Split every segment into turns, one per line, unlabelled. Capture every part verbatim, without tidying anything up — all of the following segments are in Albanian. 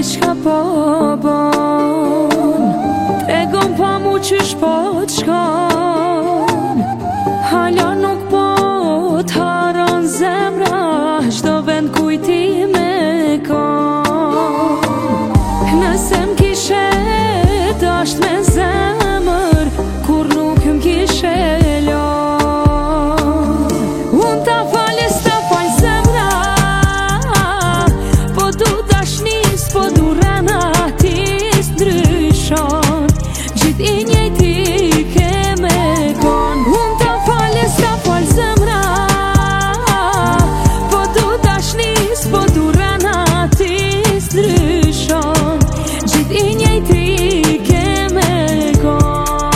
diçka po bon, tregon pa mu qysh po t'shkon. Hala nuk po t'haron zemra, çdo vend kujti me kon. Nëse m'kishe dasht me zemër, kur nuk m'kishe lon. Unë ta falis, ta fal zemra, po du dashnis, po du rana, ti s'ndryshon, gjith i njejti ke me kon. Unë ta falis, ta fal zemra, po du dashnis, po du rana, ti s'ndryshon, gjith i njejti ke me kon.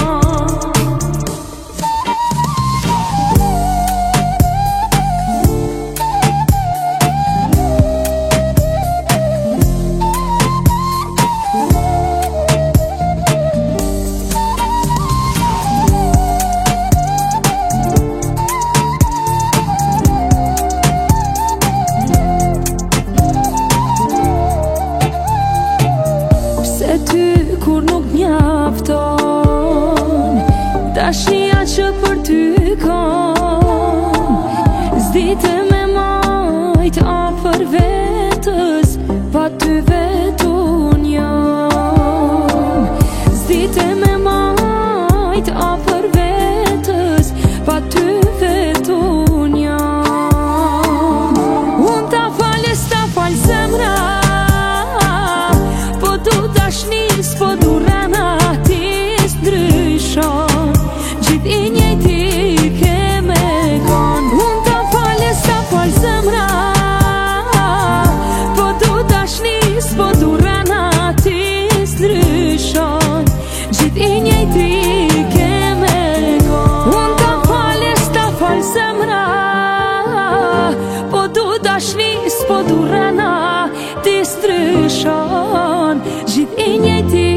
Ty kur nuk mjafton, dashnia që për ty kam, s'dite me majt afër vetës, pa ty vetun jam. S'dite me majt afër vetës, pa ty vetun jam. Unë ta falis, ta fal zemra, dashnis, po du rana, ti s'ndryshon, gjith i njejti ke me kon. Unë ta falis, ta fal zemra, po du dashnis, po du rana, ti s'ndryshon, gjith i njejti ke me kon. Unë ta falis, ta fal zemra, po du dashnis, po du rana, ti s'ndryshon, gjith i njejti